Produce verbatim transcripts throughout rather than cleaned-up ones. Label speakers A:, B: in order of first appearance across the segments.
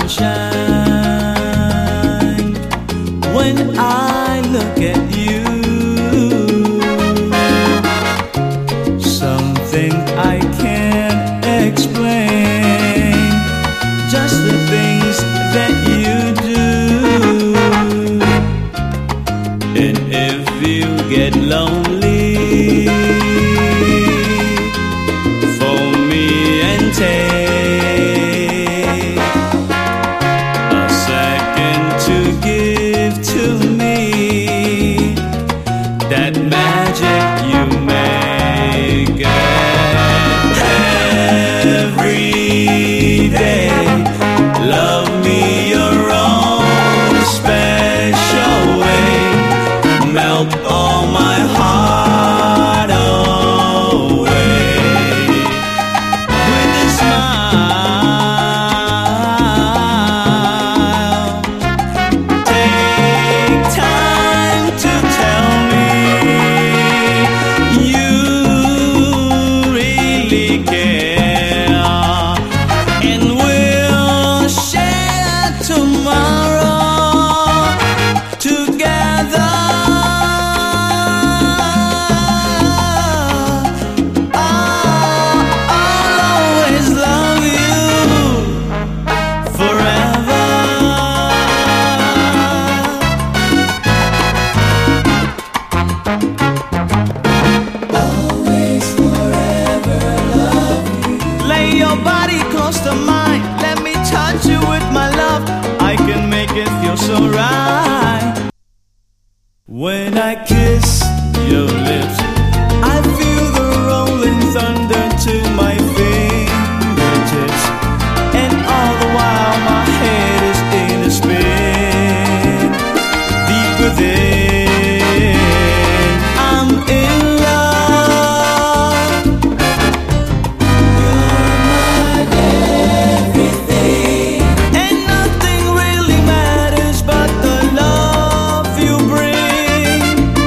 A: sunshine when I look at you. Something I can't explain, just the things that you do. And if you get lonely, phone me and take a second to give to me that magic you make. Every day, love me your own special way, melt all my heart away with a smile. Take time to tell me you really care, and we'll share tomorrow together. Your body close to mine, let me touch you with my love. I can make it feel so right. When I kiss your lips, I feel the rolling thunder to my fingertips, and all the while my head is in a spin. Deep within, I'm in love. And nothing really matters but the love you bring.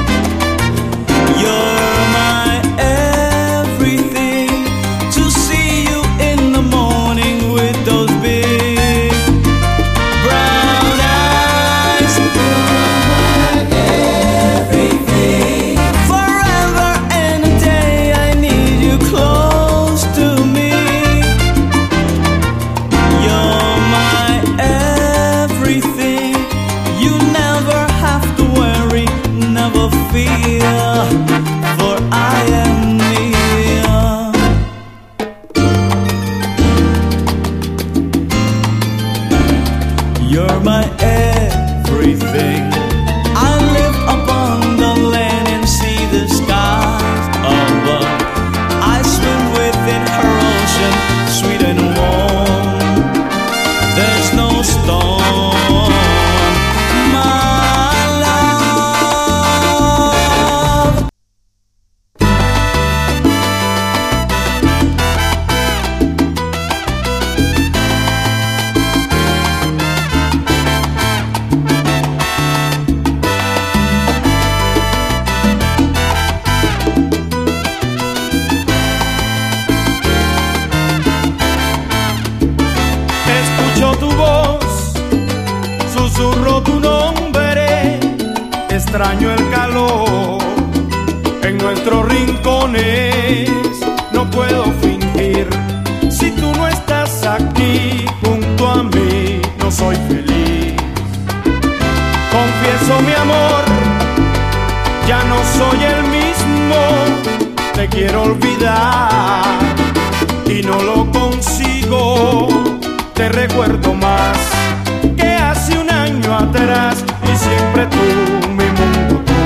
A: You're my everything. To see you in the morning with those big brown eyes. You're my everything. Forever and a day I need you close to me. You're my everything. You never have to worry, never fear, for I am near. You're my everything. I live upon the land and see the skies above. I swim within her ocean, sweet and warm. There's no storm, my love. Escucho tu voz, susurro tu nombre, extraño el calor en nuestros rincones. No puedo fingir, si tú no estás aquí junto a mí, no soy feliz. Confieso mi amor, ya no soy el mismo. Te quiero olvidar y no lo consigo. Te recuerdo más que hace un año atrás, y siempre tú, mi mundo tú.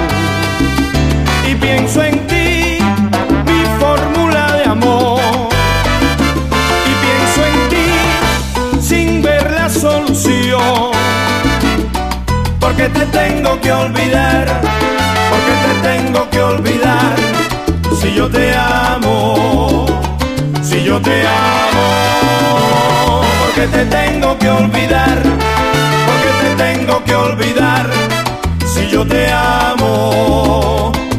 A: Y pienso en ti, mi fórmula de amor. Y pienso en ti sin ver la solución. Porque te tengo que olvidar, porque te tengo que olvidar. Si yo te amo, si yo te amo. Porque te tengo que olvidar, porque te tengo que olvidar. Si yo te amo.